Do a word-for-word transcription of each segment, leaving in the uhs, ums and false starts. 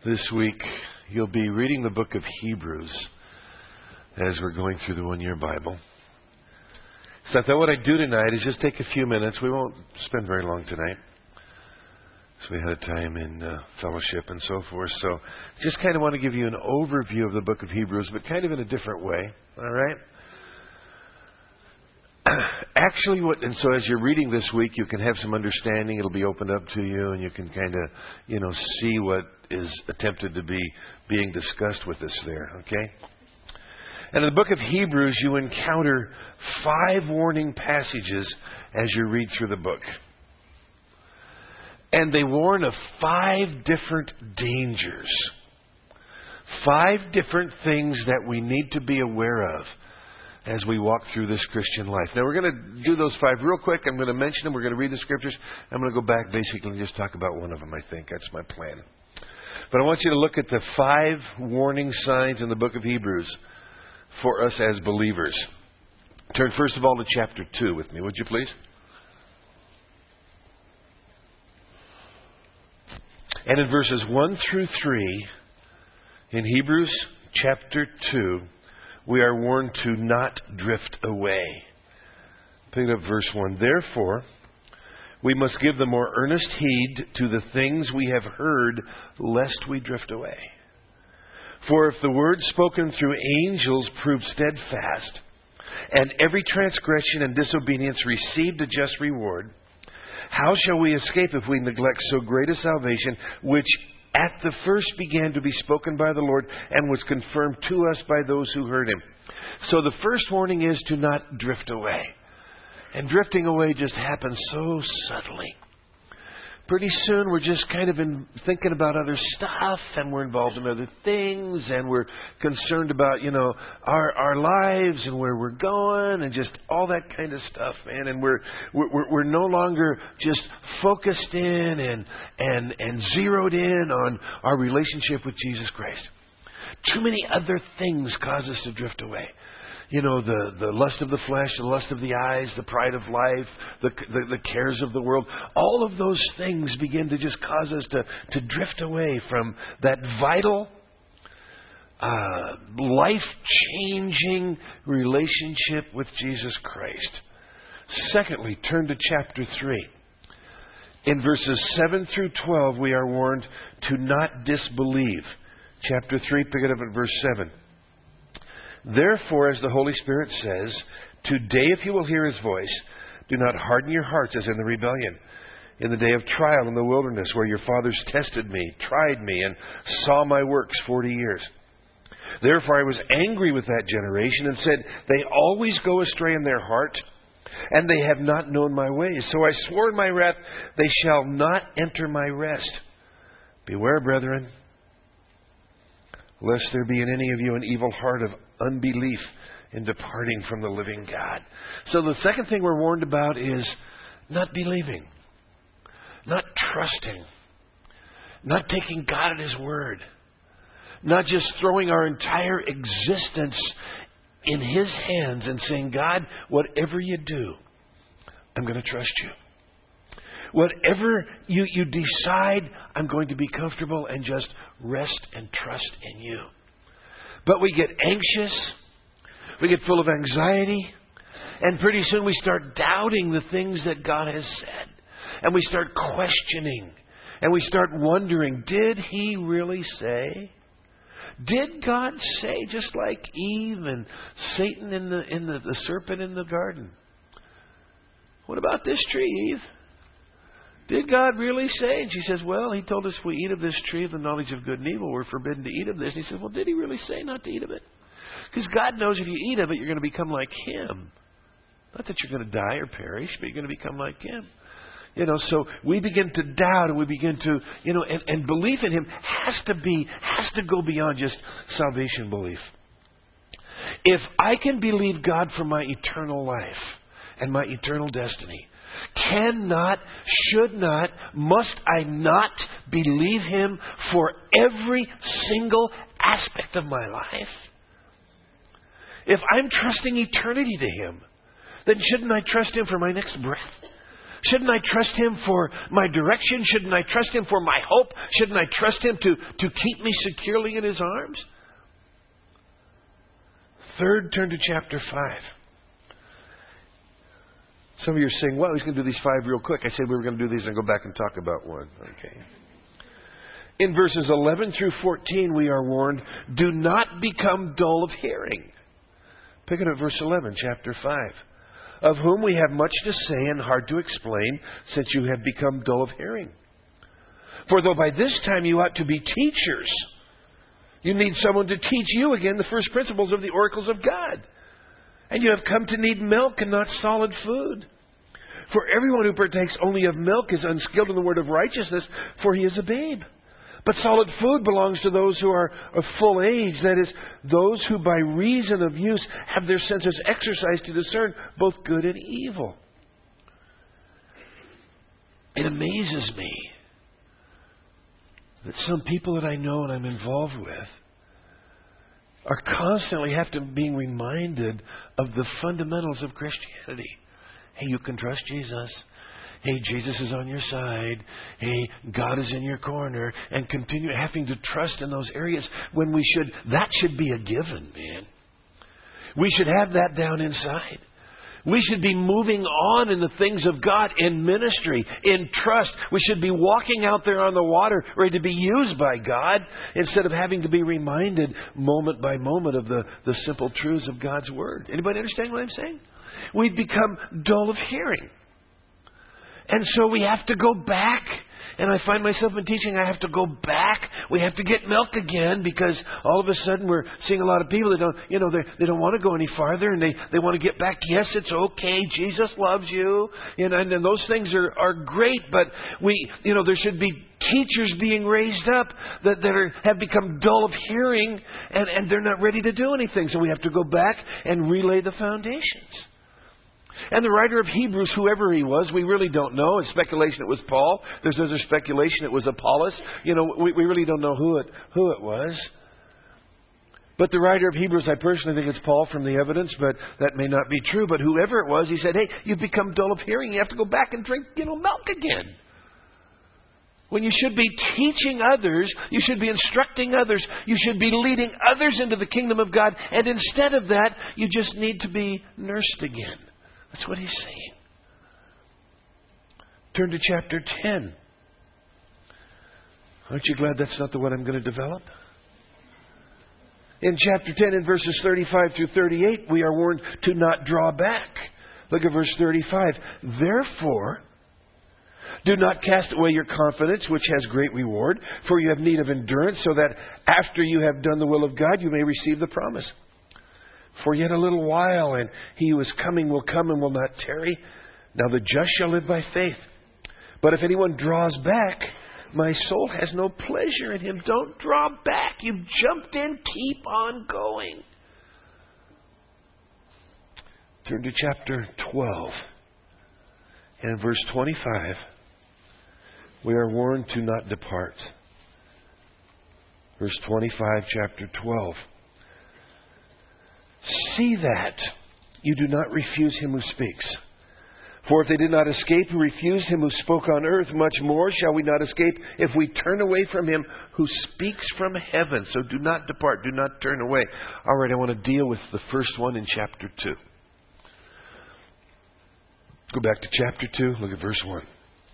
This week, you'll be reading the book of Hebrews as we're going through the one-year Bible. So I thought what I'd do tonight is just take a few minutes. We won't spend very long tonight. So we had time in uh, fellowship and so forth. So just kind of want to give you an overview of the book of Hebrews, but kind of in a different way. All right? Actually, what and so as you're reading this week, you can have some understanding. It'll be opened up to you, and you can kind of, you know, see what is attempted to be being discussed with us there. Okay. And in the book of Hebrews, you encounter five warning passages as you read through the book, and they warn of five different dangers, five different things that we need to be aware of as we walk through this Christian life. Now, we're going to do those five real quick. I'm going to mention them. We're going to read the scriptures. I'm going to go back basically and just talk about one of them, I think. That's my plan. But I want you to look at the five warning signs in the book of Hebrews for us as believers. Turn first of all to chapter two with me, would you please? And in verses one through three, in Hebrews chapter two, we are warned to not drift away. Pick up verse one. Therefore, we must give the more earnest heed to the things we have heard, lest we drift away. For if the word spoken through angels proved steadfast, and every transgression and disobedience received a just reward, how shall we escape if we neglect so great a salvation, which at the first began to be spoken by the Lord and was confirmed to us by those who heard him? So the first warning is to not drift away. And drifting away just happens so subtly. Pretty soon we're just kind of in thinking about other stuff, and we're involved in other things, and we're concerned about, you know, our our lives and where we're going and just all that kind of stuff, man. And we're we're we're no longer just focused in and and and zeroed in on our relationship with Jesus Christ. Too many other things cause us to drift away. You know, the, the lust of the flesh, the lust of the eyes, the pride of life, the, the, the cares of the world. All of those things begin to just cause us to, to drift away from that vital, uh, life-changing relationship with Jesus Christ. Secondly, turn to chapter three. In verses seven through twelve, we are warned to not disbelieve. Chapter three, pick it up at verse seven. Therefore, as the Holy Spirit says, today if you will hear his voice, do not harden your hearts as in the rebellion, in the day of trial in the wilderness, where your fathers tested me, tried me, and saw my works forty years. Therefore I was angry with that generation and said, they always go astray in their heart, and they have not known my ways. So I swore in my wrath, they shall not enter my rest. Beware, brethren, lest there be in any of you an evil heart of unbelief in departing from the living God. So the second thing we're warned about is not believing, not trusting, not taking God at his word, not just throwing our entire existence in his hands and saying, God, whatever you do, I'm going to trust you. Whatever you, you decide, I'm going to be comfortable and just rest and trust in you. But we get anxious, we get full of anxiety, and pretty soon we start doubting the things that God has said. And we start questioning, and we start wondering, did he really say? Did God say, just like Eve and Satan in the in the, the serpent in the garden? What about this tree, Eve? Did God really say? And she says, well, he told us if we eat of this tree of the knowledge of good and evil, we're forbidden to eat of this. And he says, well, did he really say not to eat of it? Because God knows if you eat of it, you're going to become like him. Not that you're going to die or perish, but you're going to become like him. You know, so we begin to doubt, and we begin to, you know, and, and belief in him has to be, has to go beyond just salvation belief. If I can believe God for my eternal life and my eternal destiny, cannot, should not, must I not believe him for every single aspect of my life? If I'm trusting eternity to him, then shouldn't I trust him for my next breath? Shouldn't I trust Him for my direction? Shouldn't I trust Him for my hope? Shouldn't I trust Him to, to keep me securely in His arms? Third, turn to chapter five. Some of you are saying, well, he's going to do these five real quick. I said we were going to do these and go back and talk about one. Okay. In verses eleven through fourteen, we are warned, do not become dull of hearing. Pick it up, verse eleven, chapter five. Of whom we have much to say and hard to explain, since you have become dull of hearing. For though by this time you ought to be teachers, you need someone to teach you again the first principles of the oracles of God. And you have come to need milk and not solid food. For everyone who partakes only of milk is unskilled in the word of righteousness, for he is a babe. But solid food belongs to those who are of full age, that is, those who by reason of use have their senses exercised to discern both good and evil. It amazes me that some people that I know and I'm involved with are constantly have to being reminded of the fundamentals of Christianity. Hey, you can trust Jesus. Hey, Jesus is on your side. Hey, God is in your corner. And continue having to trust in those areas when we should, that should be a given, man. We should have that down inside. We should be moving on in the things of God, in ministry, in trust. We should be walking out there on the water, ready to be used by God, instead of having to be reminded moment by moment of the, the simple truths of God's Word. Anybody understand what I'm saying? We've become dull of hearing. And so we have to go back. And I find myself in teaching, I have to go back. We have to get milk again, because all of a sudden we're seeing a lot of people that don't, you know, they don't want to go any farther, and they, they want to get back. Yes, it's okay. Jesus loves you. You know, and, and those things are, are great, but we, you know, there should be teachers being raised up that, that are, have become dull of hearing, and, and they're not ready to do anything. So we have to go back and relay the foundations. And the writer of Hebrews, whoever he was, we really don't know. It's speculation it was Paul. There's other speculation it was Apollos. You know, we, we really don't know who it who it was. But the writer of Hebrews, I personally think it's Paul from the evidence, but that may not be true. But whoever it was, he said, hey, you've become dull of hearing. You have to go back and drink, you know, milk again. When you should be teaching others, you should be instructing others, you should be leading others into the kingdom of God. And instead of that, you just need to be nursed again. That's what he's saying. Turn to chapter ten. Aren't you glad that's not the one I'm going to develop? In chapter ten, in verses thirty-five through thirty-eight, we are warned to not draw back. Look at verse thirty-five. Therefore, do not cast away your confidence, which has great reward, for you have need of endurance, so that after you have done the will of God, you may receive the promise. For yet a little while, and he who is coming will come and will not tarry. Now the just shall live by faith. But if anyone draws back, my soul has no pleasure in him. Don't draw back. You've jumped in. Keep on going. Turn to chapter twelve. And verse twenty-five. We are warned to not depart. Verse twenty-five, chapter twelve. See that you do not refuse him who speaks. For if they did not escape who refused him who spoke on earth, much more shall we not escape if we turn away from him who speaks from heaven. So do not depart, do not turn away. All right, I want to deal with the first one in chapter two. Go back to chapter two, look at verse one.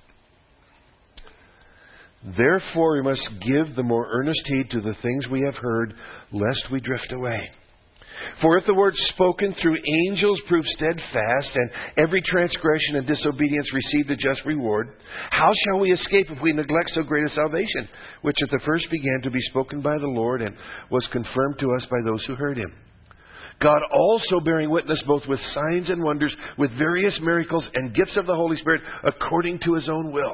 Therefore we must give the more earnest heed to the things we have heard, lest we drift away. For if the word spoken through angels prove steadfast, and every transgression and disobedience receive the just reward, how shall we escape if we neglect so great a salvation, which at the first began to be spoken by the Lord, and was confirmed to us by those who heard him? God also bearing witness both with signs and wonders, with various miracles and gifts of the Holy Spirit, according to his own will.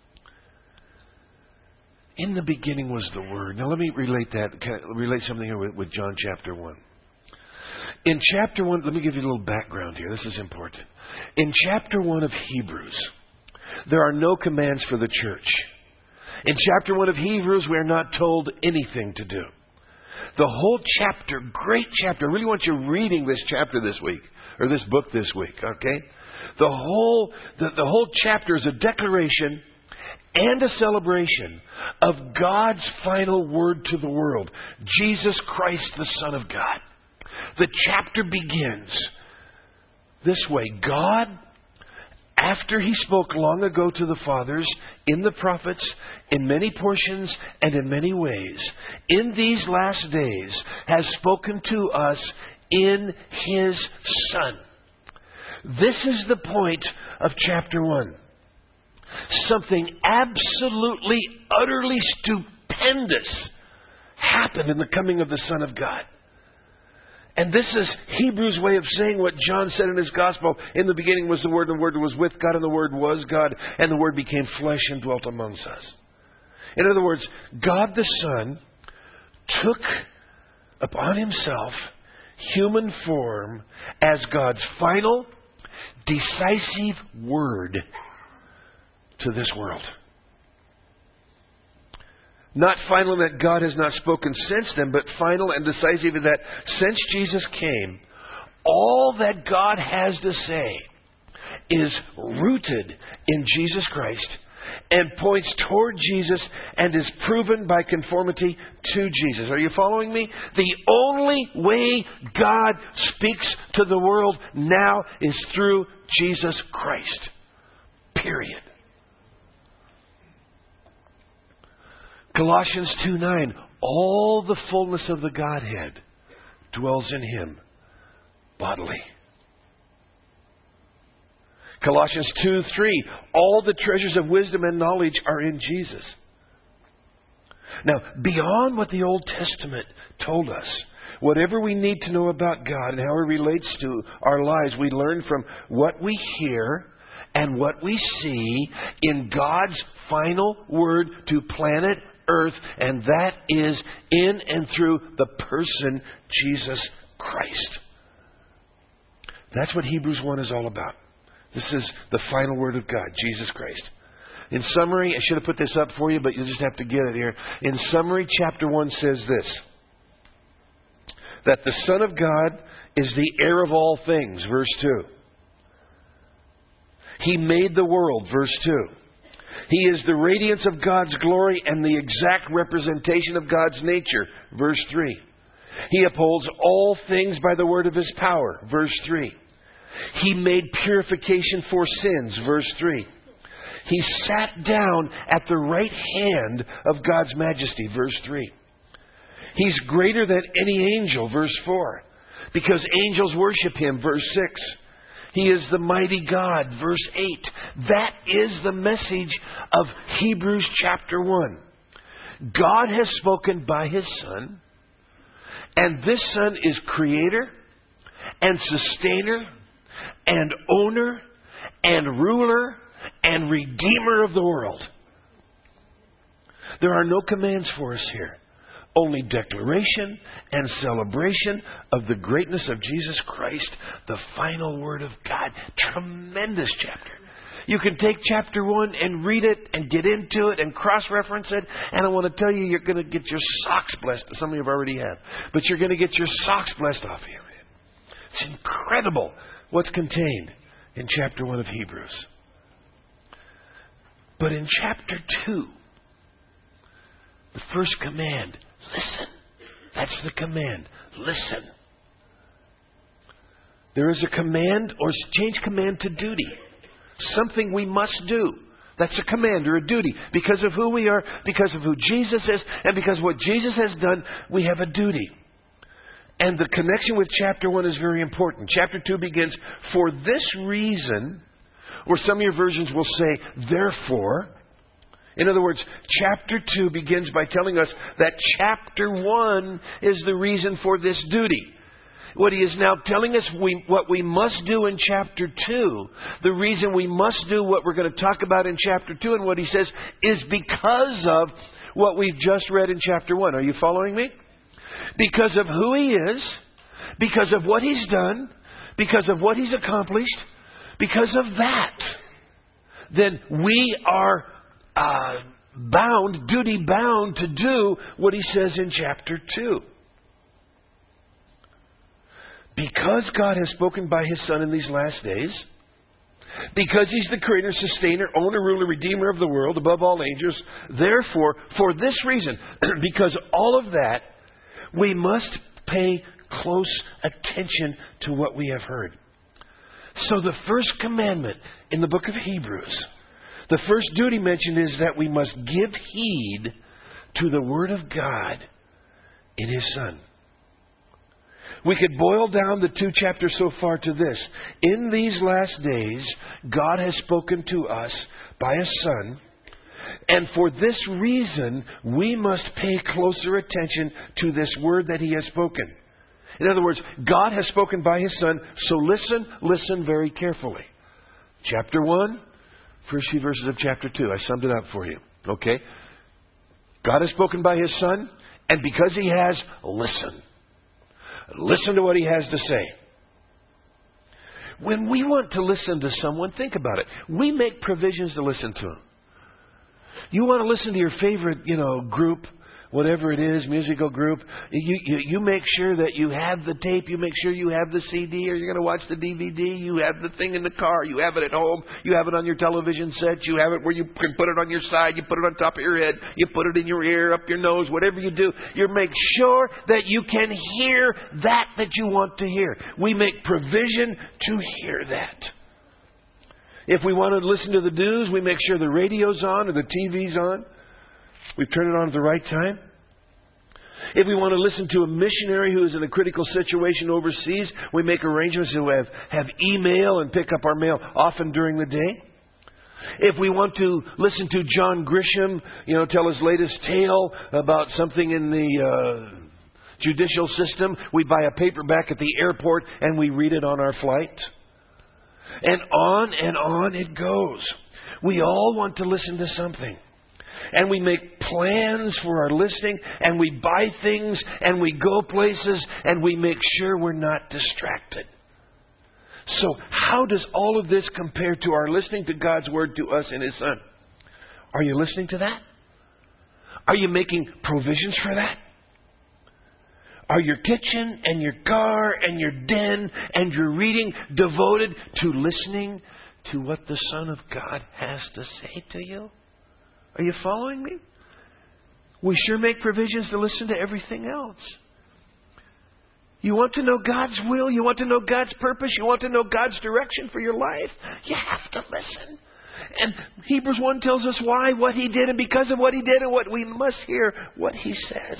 In the beginning was the Word. Now let me relate that, relate something here with, with John chapter one. In chapter one, let me give you a little background here. This is important. In chapter one of Hebrews, there are no commands for the church. In chapter one of Hebrews, we are not told anything to do. The whole chapter, great chapter. I really want you reading this chapter this week. or this book this week, okay? The whole, the, the whole chapter is a declaration and a celebration of God's final word to the world, Jesus Christ, the Son of God. The chapter begins this way. God, after He spoke long ago to the fathers, in the prophets, in many portions and in many ways, in these last days has spoken to us in His Son. This is the point of chapter one. Something absolutely, utterly stupendous happened in the coming of the Son of God. And this is Hebrews' way of saying what John said in his Gospel. In the beginning was the Word, and the Word was with God, and the Word was God, and the Word became flesh and dwelt amongst us. In other words, God the Son took upon Himself human form as God's final, decisive word to this world. Not final in that God has not spoken since then, but final and decisive in that since Jesus came, all that God has to say is rooted in Jesus Christ and points toward Jesus and is proven by conformity to Jesus. Are you following me? The only way God speaks to the world now is through Jesus Christ. Period. Colossians two nine, all the fullness of the Godhead dwells in Him bodily. Colossians two three, all the treasures of wisdom and knowledge are in Jesus. Now, beyond what the Old Testament told us, whatever we need to know about God and how He relates to our lives, we learn from what we hear and what we see in God's final word to planet Earth, and that is in and through the person Jesus Christ. That's what Hebrews one is all about. This is the final word of God, Jesus Christ. In summary, I should have put this up for you, but you'll just have to get it here. In summary, chapter one says this: that the Son of God is the heir of all things, verse two. He made the world, verse two. He is the radiance of God's glory and the exact representation of God's nature, verse three. He upholds all things by the word of His power, verse three. He made purification for sins, verse three. He sat down at the right hand of God's majesty, verse three. He's greater than any angel, verse four, because angels worship Him, verse six. He is the mighty God, verse eight. That is the message of Hebrews chapter one. God has spoken by His Son, and this Son is creator and sustainer and owner and ruler and redeemer of the world. There are no commands for us here. Only declaration and celebration of the greatness of Jesus Christ, the final word of God. Tremendous chapter. You can take chapter one and read it and get into it and cross-reference it. And I want to tell you, you're going to get your socks blessed. Some of you already have. But you're going to get your socks blessed off you. It's incredible what's contained in chapter one of Hebrews. But in chapter two, the first command, listen. That's the command. Listen. There is a command, or change command to duty. Something we must do. That's a command or a duty. Because of who we are, because of who Jesus is, and because of what Jesus has done, we have a duty. And the connection with chapter one is very important. Chapter two begins, for this reason, or some of your versions will say, therefore. In other words, chapter two begins by telling us that chapter one is the reason for this duty. What he is now telling us we, what we must do in chapter two, the reason we must do what we're going to talk about in chapter two, and what he says is because of what we've just read in chapter one. Are you following me? Because of who he is, because of what he's done, because of what he's accomplished, because of that, then we are uh, bound, duty bound to do what he says in chapter two. because God has spoken by His Son in these last days, because He's the creator, sustainer, owner, ruler, redeemer of the world, above all angels, therefore, for this reason, because all of that, we must pay close attention to what we have heard. So the first commandment in the book of Hebrews, the first duty mentioned is that we must give heed to the Word of God in His Son. We could boil down the two chapters so far to this. In these last days, God has spoken to us by a Son, and for this reason, we must pay closer attention to this Word that He has spoken. In other words, God has spoken by His Son, so listen, listen very carefully. Chapter one, first few verses of chapter two. I summed it up for you. Okay? God has spoken by His Son, and because He has, listen. Listen to what He has to say. When we want to listen to someone, think about it. We make provisions to listen to them. You want to listen to your favorite, you know, group, whatever it is, musical group. You, you, you make sure that you have the tape. You make sure you have the C D, or you're going to watch the D V D. You have the thing in the car. You have it at home. You have it on your television set. You have it where you can put it on your side. You put it on top of your head. You put it in your ear, up your nose, whatever you do. You make sure that you can hear that that you want to hear. We make provision to hear that. If we want to listen to the news, we make sure the radio's on or the T V's on. We turn it on at the right time. If we want to listen to a missionary who is in a critical situation overseas, we make arrangements to have, have email and pick up our mail often during the day. If we want to listen to John Grisham, you know, tell his latest tale about something in the uh, judicial system, we buy a paperback at the airport and we read it on our flight. And on and on it goes. We all want to listen to something. And we make plans for our listening, and we buy things, and we go places, and we make sure we're not distracted. So how does all of this compare to our listening to God's Word to us in His Son? Are you listening to that? Are you making provisions for that? Are your kitchen and your car and your den and your reading devoted to listening to what the Son of God has to say to you? Are you following me? We sure make provisions to listen to everything else. You want to know God's will? You want to know God's purpose? You want to know God's direction for your life? You have to listen. And Hebrews one tells us why, what He did, and because of what He did, and what we must hear what He says.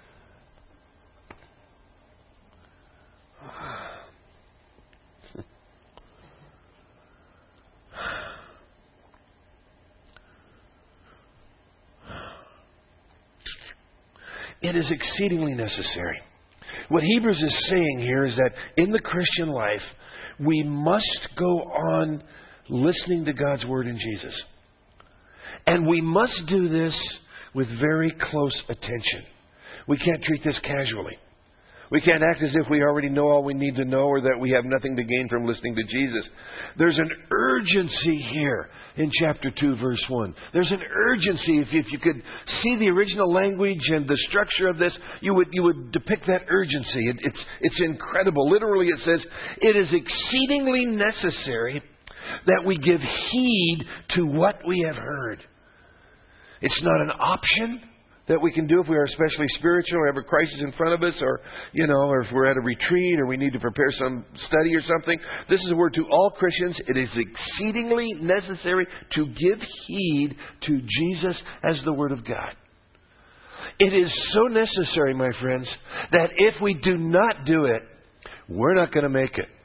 It is exceedingly necessary. What Hebrews is saying here is that in the Christian life, we must go on listening to God's Word in Jesus. And we must do this with very close attention. We can't treat this casually. We can't act as if we already know all we need to know, or that we have nothing to gain from listening to Jesus. There's an urgency here in chapter two, verse one. There's an urgency. If you, if you could see the original language and the structure of this, you would you would depict that urgency. It, it's it's incredible. Literally, it says, "It is exceedingly necessary that we give heed to what we have heard." It's not an option that we can do if we are especially spiritual or have a crisis in front of us, or, you know, or if we're at a retreat or we need to prepare some study or something. This is a word to all Christians. It is exceedingly necessary to give heed to Jesus as the Word of God. It is so necessary, my friends, that if we do not do it, we're not going to make it.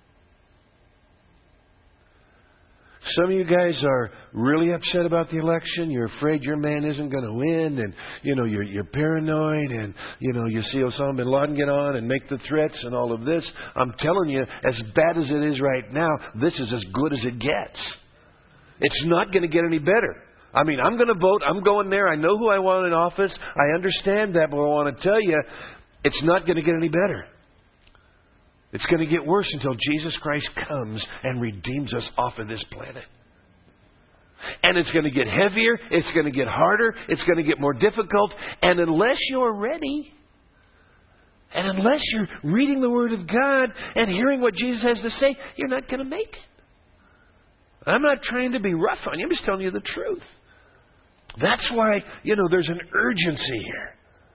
Some of you guys are really upset about the election. You're afraid your man isn't going to win, and you know you're you're paranoid, and you know you see Osama bin Laden get on and make the threats and all of this. I'm telling you, as bad as it is right now, this is as good as it gets. It's not going to get any better. I mean, I'm going to vote. I'm going there. I know who I want in office. I understand that, but I want to tell you, it's not going to get any better. It's going to get worse until Jesus Christ comes and redeems us off of this planet. And it's going to get heavier. It's going to get harder. It's going to get more difficult. And unless you're ready, And unless you're reading the Word of God and hearing what Jesus has to say, you're not going to make it. I'm not trying to be rough on you. I'm just telling you the truth. That's why, you know, there's an urgency here.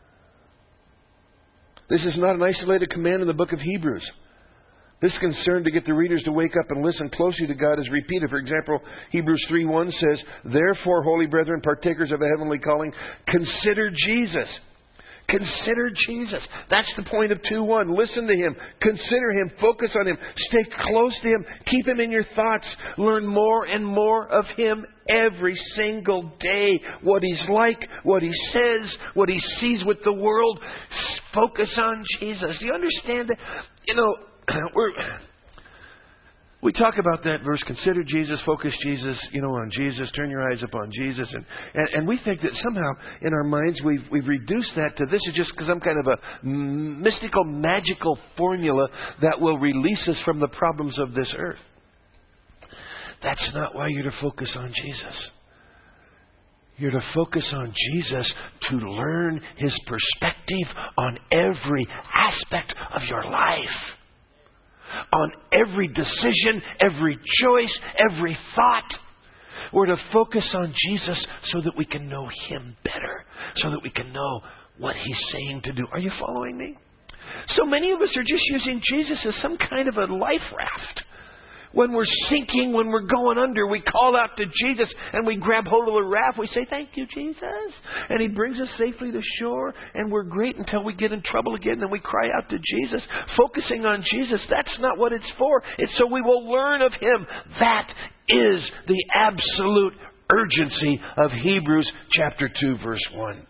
This is not an isolated command in the book of Hebrews. This concern to get the readers to wake up and listen closely to God is repeated. For example, Hebrews three one says, "Therefore, holy brethren, partakers of a heavenly calling, consider Jesus." Consider Jesus. That's the point of two one. Listen to Him. Consider Him. Focus on Him. Stay close to Him. Keep Him in your thoughts. Learn more and more of Him every single day. What He's like, what He says, what He sees with the world. Focus on Jesus. Do you understand that? You know, we're... We talk about that verse, consider Jesus, focus Jesus, you know, on Jesus, turn your eyes upon Jesus. And, and, and we think that somehow in our minds we've, we've reduced that to this is just some kind of a mystical, magical formula that will release us from the problems of this earth. That's not why you're to focus on Jesus. You're to focus on Jesus to learn His perspective on every aspect of your life. On every decision, every choice, every thought. We're to focus on Jesus so that we can know Him better. So that we can know what He's saying to do. Are you following me? So many of us are just using Jesus as some kind of a life raft. When we're sinking, when we're going under, we call out to Jesus and we grab hold of the raft. We say, "Thank you, Jesus." And He brings us safely to shore. And we're great until we get in trouble again. Then we cry out to Jesus. Focusing on Jesus, that's not what it's for. It's so we will learn of Him. That is the absolute urgency of Hebrews chapter two, verse one.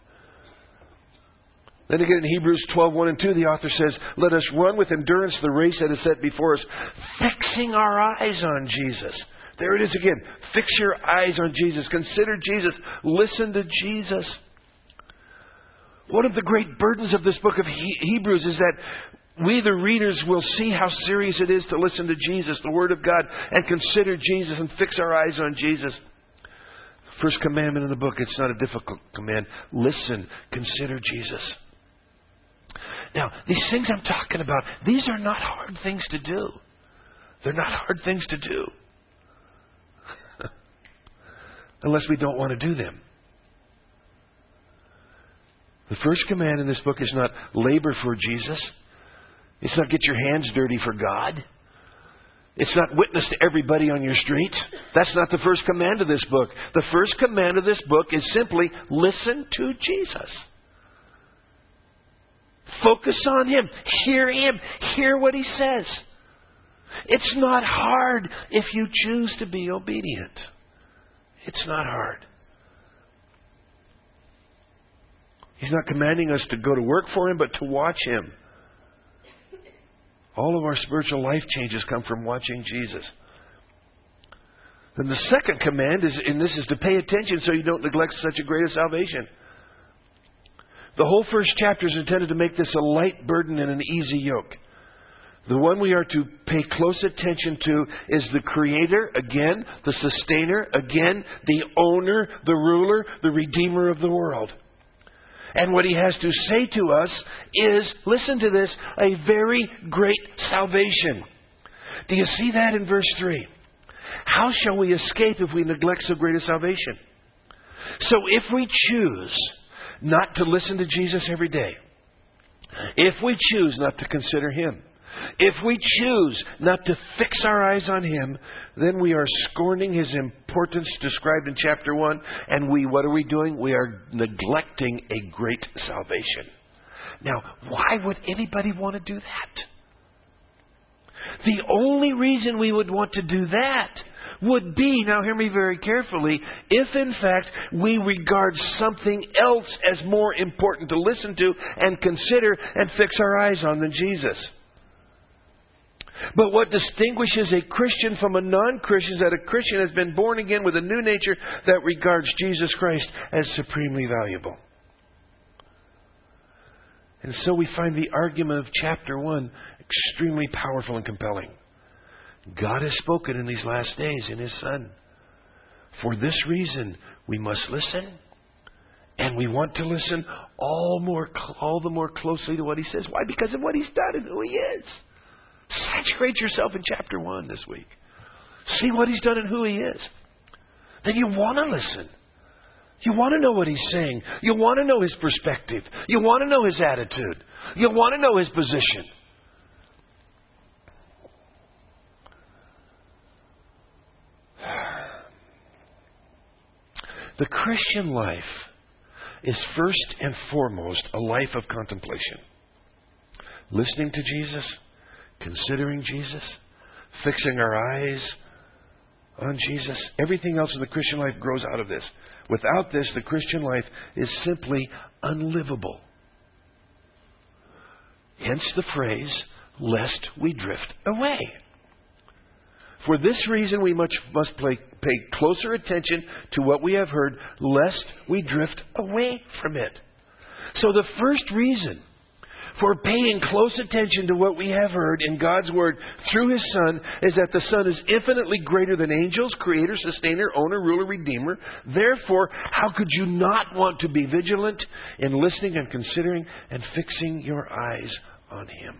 Then again in Hebrews twelve, one and two, the author says, "Let us run with endurance the race that is set before us, fixing our eyes on Jesus." There it is again. Fix your eyes on Jesus. Consider Jesus. Listen to Jesus. One of the great burdens of this book of Hebrews is that we, the readers, will see how serious it is to listen to Jesus, the Word of God, and consider Jesus and fix our eyes on Jesus. First commandment in the book, it's not a difficult command. Listen, consider Jesus. Now, these things I'm talking about, these are not hard things to do. They're not hard things to do. Unless we don't want to do them. The first command in this book is not labor for Jesus. It's not get your hands dirty for God. It's not witness to everybody on your street. That's not the first command of this book. The first command of this book is simply listen to Jesus. Focus on Him. Hear Him. Hear what He says. It's not hard if you choose to be obedient. It's not hard. He's not commanding us to go to work for Him, but to watch Him. All of our spiritual life changes come from watching Jesus. Then the second command is, and this is to pay attention so you don't neglect such a great salvation. The whole first chapter is intended to make this a light burden and an easy yoke. The one we are to pay close attention to is the Creator, again, the Sustainer, again, the Owner, the Ruler, the Redeemer of the world. And what He has to say to us is, listen to this, a very great salvation. Do you see that in verse three? How shall we escape if we neglect so great a salvation? So if we choose not to listen to Jesus every day, if we choose not to consider Him, if we choose not to fix our eyes on Him, then we are scorning His importance described in chapter one. And we, what are we doing? We are neglecting a great salvation. Now, why would anybody want to do that? The only reason we would want to do that would be, now hear me very carefully, if in fact we regard something else as more important to listen to and consider and fix our eyes on than Jesus. But what distinguishes a Christian from a non-Christian is that a Christian has been born again with a new nature that regards Jesus Christ as supremely valuable. And so we find the argument of chapter one extremely powerful and compelling. God has spoken in these last days in His Son. For this reason, we must listen And we want to listen all more, all the more closely to what he says. Why? Because of what he's done and who he is. Saturate yourself in chapter one this week. See what he's done and who he is. Then you want to listen. You want to know what he's saying. You want to know his perspective. You want to know his attitude. You want to know his position. The Christian life is first and foremost a life of contemplation. Listening to Jesus, considering Jesus, fixing our eyes on Jesus. Everything else in the Christian life grows out of this. Without this, the Christian life is simply unlivable. Hence the phrase, lest we drift away. For this reason, we much must play, pay closer attention to what we have heard, lest we drift away from it. So the first reason for paying close attention to what we have heard in God's Word through His Son is that the Son is infinitely greater than angels, Creator, Sustainer, Owner, Ruler, Redeemer. Therefore, how could you not want to be vigilant in listening and considering and fixing your eyes on Him?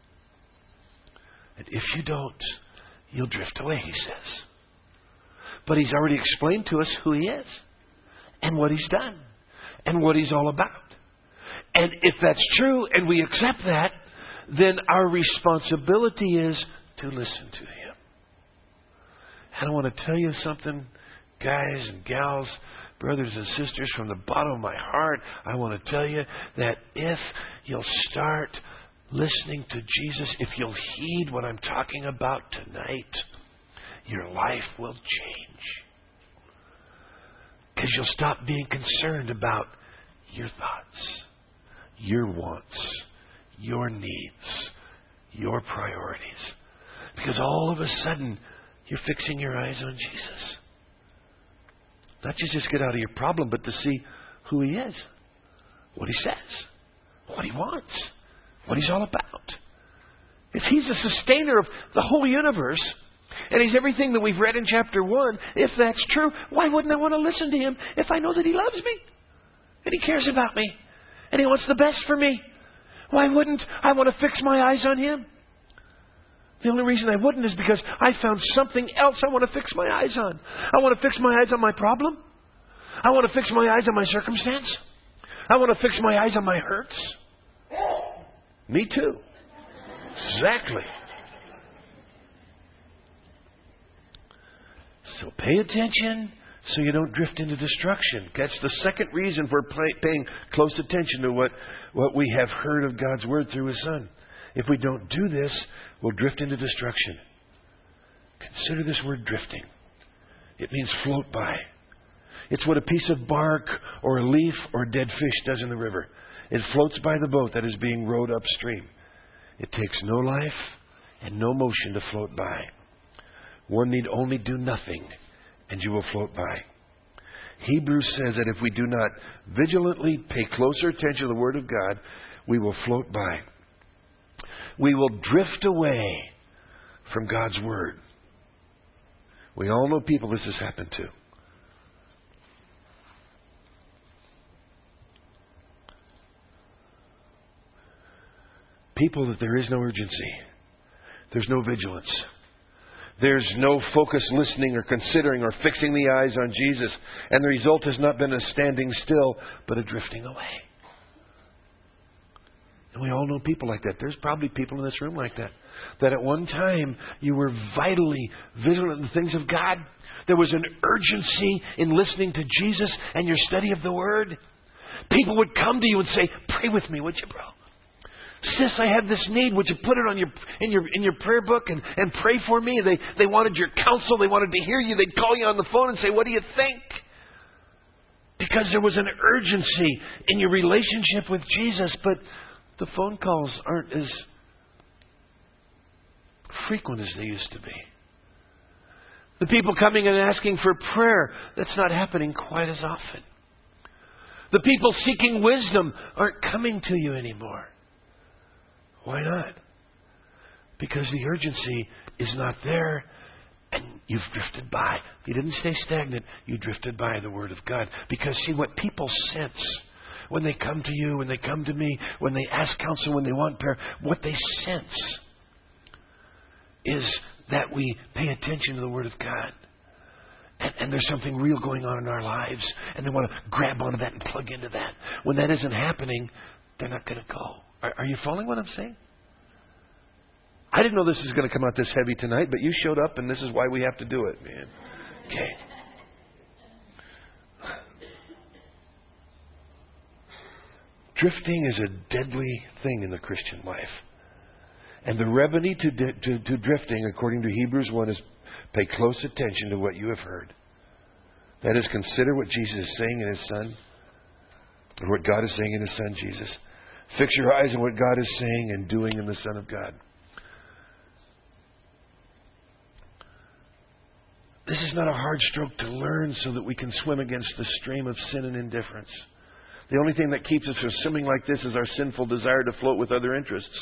And if you don't, you'll drift away, He says. But He's already explained to us who He is and what He's done and what He's all about. And if that's true and we accept that, then our responsibility is to listen to Him. And I want to tell you something, guys and gals, brothers and sisters, from the bottom of my heart, I want to tell you that if you'll start listening to Jesus, if you'll heed what I'm talking about tonight, your life will change. Because you'll stop being concerned about your thoughts, your wants, your needs, your priorities. Because all of a sudden, you're fixing your eyes on Jesus. Not to just get out of your problem, but to see who He is, what He says, what He wants, what He's all about. If He's the sustainer of the whole universe, and He's everything that we've read in chapter one, if that's true, why wouldn't I want to listen to Him if I know that He loves me, and He cares about me, and He wants the best for me? Why wouldn't I want to fix my eyes on Him? The only reason I wouldn't is because I found something else I want to fix my eyes on. I want to fix my eyes on my problem. I want to fix my eyes on my circumstance. I want to fix my eyes on my hurts. Me too. Exactly. So pay attention so you don't drift into destruction. That's the second reason for pay, paying close attention to what, what we have heard of God's Word through His Son. If we don't do this, we'll drift into destruction. Consider this word drifting. It means float by. It's what a piece of bark or a leaf or a dead fish does in the river. It floats by the boat that is being rowed upstream. It takes no life and no motion to float by. One need only do nothing, and you will float by. Hebrews says that if we do not vigilantly pay closer attention to the Word of God, we will float by. We will drift away from God's Word. We all know people this has happened to. People that there is no urgency. There's no vigilance. There's no focus listening or considering or fixing the eyes on Jesus. And the result has not been a standing still, but a drifting away. And we all know people like that. There's probably people in this room like that. That at one time you were vitally vigilant in the things of God. There was an urgency in listening to Jesus and your study of the Word. People would come to you and say, "Pray with me, would you, bro? Sis, I have this need. Would you put it on your in your in your prayer book and, and pray for me?" They they wanted your counsel. They wanted to hear you. They'd call you on the phone and say, "What do you think?" Because there was an urgency in your relationship with Jesus, but the phone calls aren't as frequent as they used to be. The people coming and asking for prayer, that's not happening quite as often. The people seeking wisdom aren't coming to you anymore. Why not? Because the urgency is not there, And you've drifted by. You didn't stay stagnant. You drifted by the Word of God. Because, see, what people sense when they come to you, when they come to me, when they ask counsel, when they want prayer, what they sense is that we pay attention to the Word of God. And, and there's something real going on in our lives. And they want to grab onto that and plug into that. When that isn't happening, they're not going to go. Are, are you following what I'm saying? I didn't know this was going to come out this heavy tonight, but you showed up, and this is why we have to do it, man. Okay. Drifting is a deadly thing in the Christian life. And the remedy to, di- to, to drifting, according to Hebrews one, is pay close attention to what you have heard. That is, consider what Jesus is saying in His Son, or what God is saying in His Son, Jesus. Fix your eyes on what God is saying and doing in the Son of God. This is not a hard stroke to learn so that we can swim against the stream of sin and indifference. The only thing that keeps us from swimming like this is our sinful desire to float with other interests.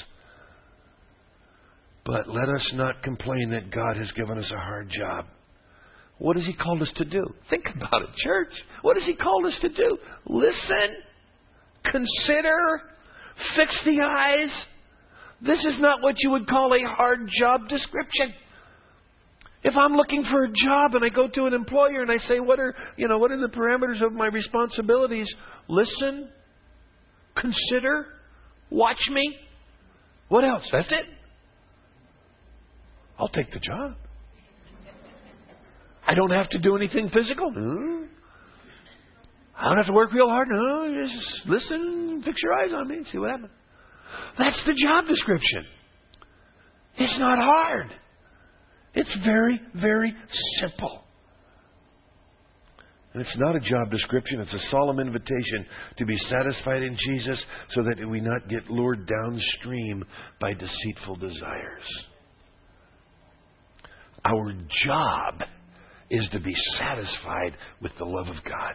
But let us not complain that God has given us a hard job. What has He called us to do? Think about it, church. What has He called us to do? Listen, consider, fix the eyes. This is not what you would call a hard job description. If I'm looking for a job and I go to an employer and I say, what are, you know, what are the parameters of my responsibilities? Listen, consider, watch me. What else? That's it. I'll take the job. I don't have to do anything physical. No. I don't have to work real hard. No, just listen, fix your eyes on me and see what happens. That's the job description. It's not hard. It's very, very simple. And it's not a job description. It's a solemn invitation to be satisfied in Jesus so that we not get lured downstream by deceitful desires. Our job is to be satisfied with the love of God.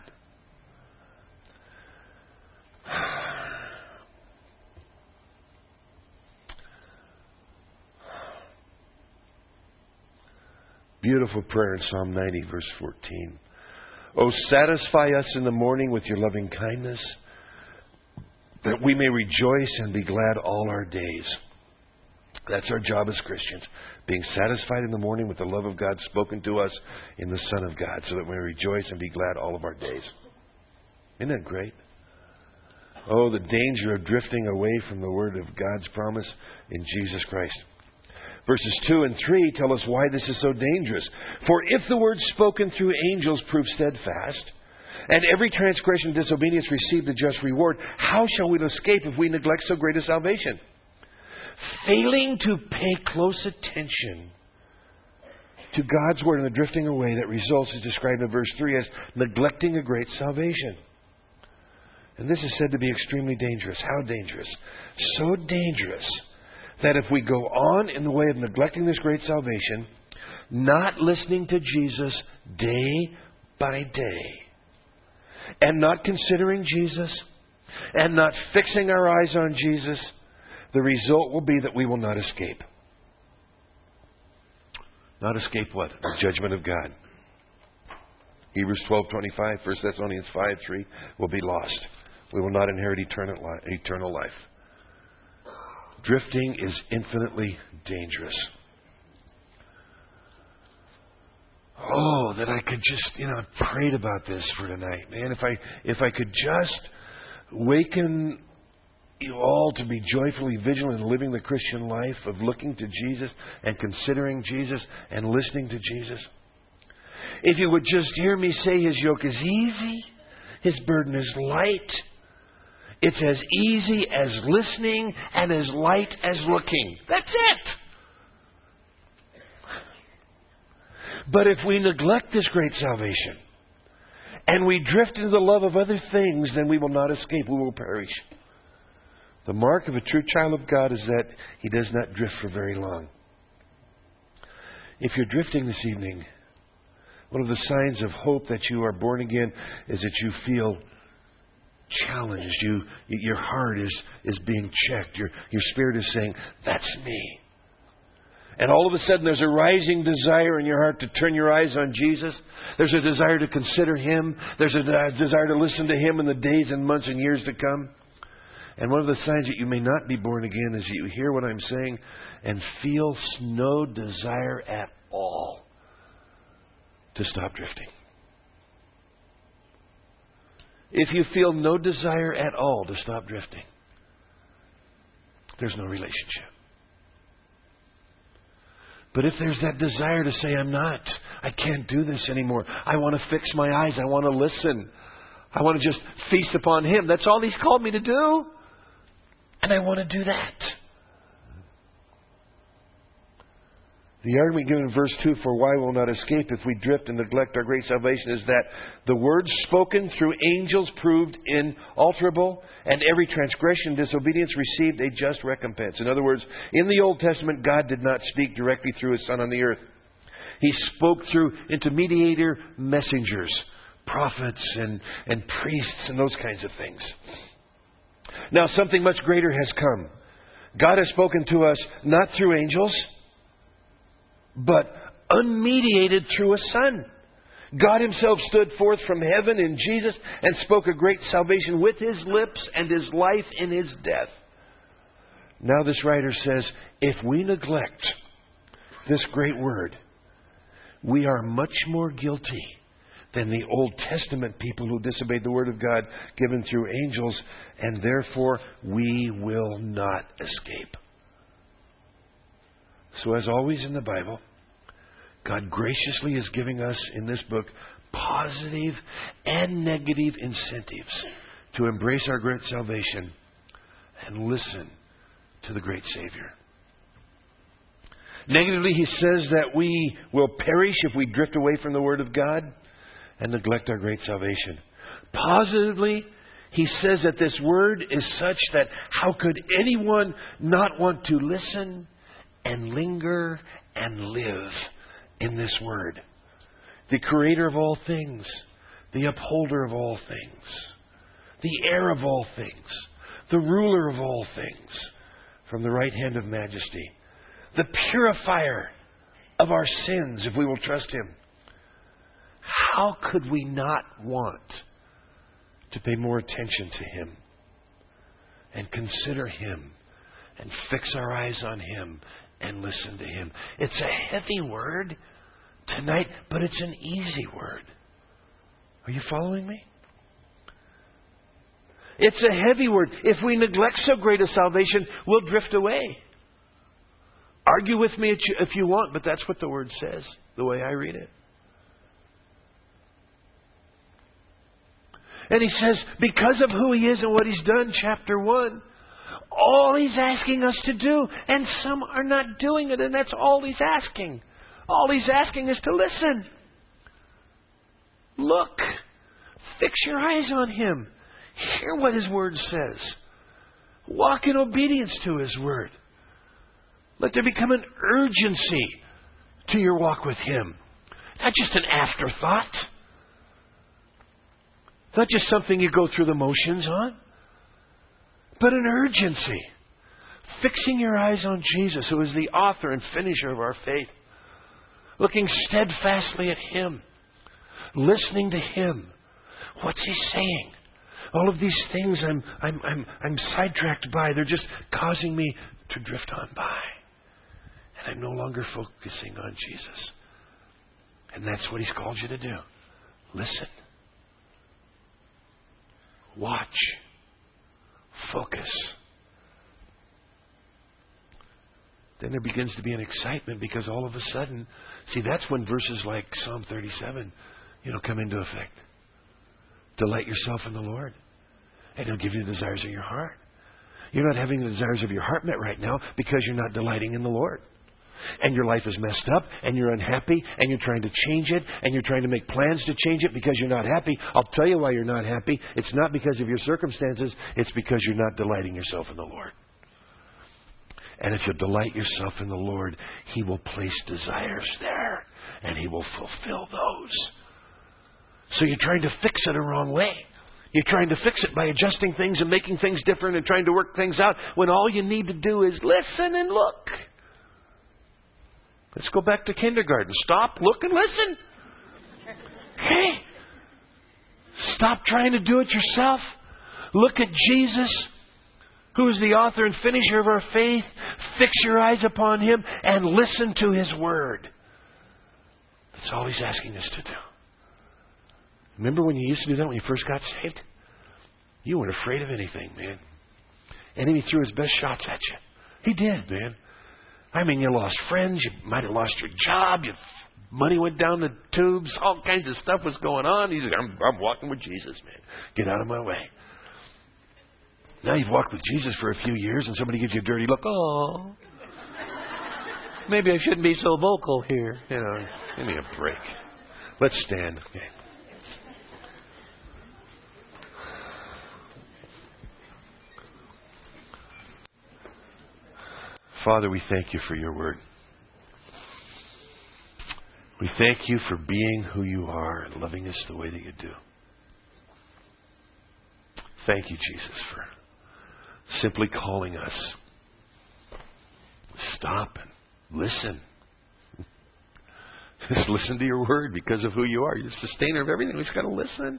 Beautiful prayer in Psalm ninety, verse fourteen. Oh, satisfy us in the morning with your loving kindness, that we may rejoice and be glad all our days. That's our job as Christians, being satisfied in the morning with the love of God spoken to us in the Son of God, so that we may rejoice and be glad all of our days. Isn't that great? Oh, the danger of drifting away from the word of God's promise in Jesus Christ. Verses two and three tell us why this is so dangerous. For if the word spoken through angels prove steadfast, and every transgression and disobedience receive the just reward, how shall we escape if we neglect so great a salvation? Failing to pay close attention to God's word and the drifting away that results is described in verse three as neglecting a great salvation. And this is said to be extremely dangerous. How dangerous? So dangerous that if we go on in the way of neglecting this great salvation, not listening to Jesus day by day, and not considering Jesus, and not fixing our eyes on Jesus, the result will be that we will not escape. Not escape what? The judgment of God. Hebrews twelve twenty-five, First Thessalonians five three will be lost. We will not inherit eternal life. Eternal life. Drifting is infinitely dangerous. Oh, that I could just, you know, I prayed about this for tonight, man. If I if I could just waken you all to be joyfully vigilant in living the Christian life of looking to Jesus and considering Jesus and listening to Jesus. If you would just hear me say His yoke is easy, His burden is light. It's as easy as listening and as light as looking. That's it. But if we neglect this great salvation and we drift into the love of other things, then we will not escape. We will perish. The mark of a true child of God is that he does not drift for very long. If you're drifting this evening, one of the signs of hope that you are born again is that you feel challenged. You, your heart is, is being checked. Your, your spirit is saying, that's me. And all of a sudden there's a rising desire in your heart to turn your eyes on Jesus. There's a desire to consider Him. There's a desire to listen to Him in the days and months and years to come. And one of the signs that you may not be born again is you hear what I'm saying and feel no desire at all to stop drifting. If you feel no desire at all to stop drifting, there's no relationship. But if there's that desire to say, I'm not, I can't do this anymore. I want to fix my eyes. I want to listen. I want to just feast upon Him. That's all He's called me to do. And I want to do that. The argument given in verse two for why we'll not escape if we drift and neglect our great salvation is that the words spoken through angels proved inalterable, and every transgression and disobedience received a just recompense. In other words, in the Old Testament, God did not speak directly through His Son on the earth. He spoke through intermediator messengers, prophets and, and priests and those kinds of things. Now something much greater has come. God has spoken to us not through angels, but unmediated through a Son. God Himself stood forth from heaven in Jesus and spoke a great salvation with His lips and His life in His death. Now this writer says, if we neglect this great word, we are much more guilty than the Old Testament people who disobeyed the word of God given through angels, and therefore we will not escape. So as always in the Bible, God graciously is giving us in this book positive and negative incentives to embrace our great salvation and listen to the great Savior. Negatively, He says that we will perish if we drift away from the Word of God and neglect our great salvation. Positively, He says that this Word is such that how could anyone not want to listen and linger and live in this Word? The Creator of all things, the Upholder of all things, the Heir of all things, the Ruler of all things, from the right hand of majesty, the Purifier of our sins, if we will trust Him. How could we not want to pay more attention to Him and consider Him and fix our eyes on Him and listen to Him? It's a heavy word tonight, but it's an easy word. Are you following me? It's a heavy word. If we neglect so great a salvation, we'll drift away. Argue with me if you want, but that's what the word says, the way I read it. And he says, because of who He is and what He's done, chapter one, all He's asking us to do, and some are not doing it, and that's all He's asking. All He's asking is to listen. Look. Fix your eyes on Him. Hear what His Word says. Walk in obedience to His Word. Let there become an urgency to your walk with Him. Not just an afterthought. Not just something you go through the motions on, but an urgency. Fixing your eyes on Jesus, who is the author and finisher of our faith. Looking steadfastly at Him. Listening to Him. What's He saying? All of these things I'm, I'm, I'm, I'm sidetracked by. They're just causing me to drift on by. And I'm no longer focusing on Jesus. And that's what He's called you to do. Listen. Watch. Focus. Then there begins to be an excitement because all of a sudden, see, that's when verses like Psalm thirty-seven, you know, come into effect. Delight yourself in the Lord, and He'll give you the desires of your heart. You're not having the desires of your heart met right now because you're not delighting in the Lord. And your life is messed up, and you're unhappy, and you're trying to change it, and you're trying to make plans to change it because you're not happy. I'll tell you why you're not happy. It's not because of your circumstances. It's because you're not delighting yourself in the Lord. And if you delight yourself in the Lord, He will place desires there, and He will fulfill those. So you're trying to fix it a wrong way. You're trying to fix it by adjusting things and making things different and trying to work things out when all you need to do is listen and look. Let's go back to kindergarten. Stop, look, and listen. Okay? Stop trying to do it yourself. Look at Jesus, who is the author and finisher of our faith. Fix your eyes upon Him and listen to His Word. That's all He's asking us to do. Remember when you used to do that when you first got saved? You weren't afraid of anything, man. Enemy threw his best shots at you. He did, man. I mean, you lost friends. You might have lost your job. Your money went down the tubes. All kinds of stuff was going on. He's like, I'm, I'm walking with Jesus, man. Get out of my way. Now you've walked with Jesus for a few years and somebody gives you a dirty look. Oh, maybe I shouldn't be so vocal here. You know, give me a break. Let's stand. Okay. Father, we thank You for Your Word. We thank You for being who You are and loving us the way that You do. Thank You, Jesus, for simply calling us. Stop and listen. Just listen to Your Word because of who You are. You're the sustainer of everything. We've just got to listen.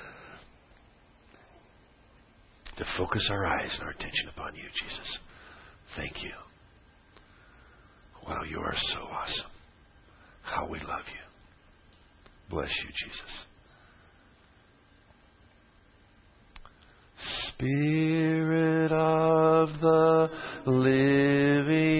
To focus our eyes and our attention upon You, Jesus. Thank You. Wow, You are so awesome. How we love You. Bless You, Jesus. Spirit of the living